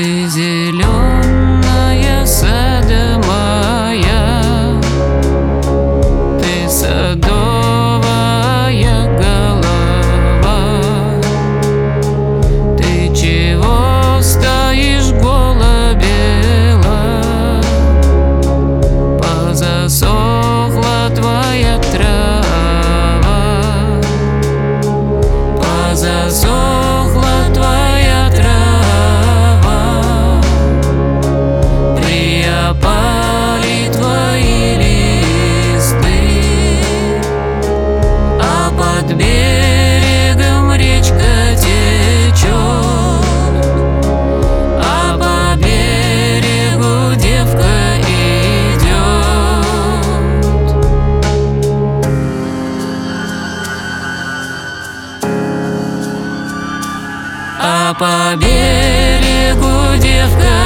Ты зеленая садомая, ты садовая голова. Ты чего стоишь голубела? Позасохла твоя трава, позасохла твоя трава. Приопали твои листы, а под берегом речка течет, а по берегу девка идет. А по берегу девка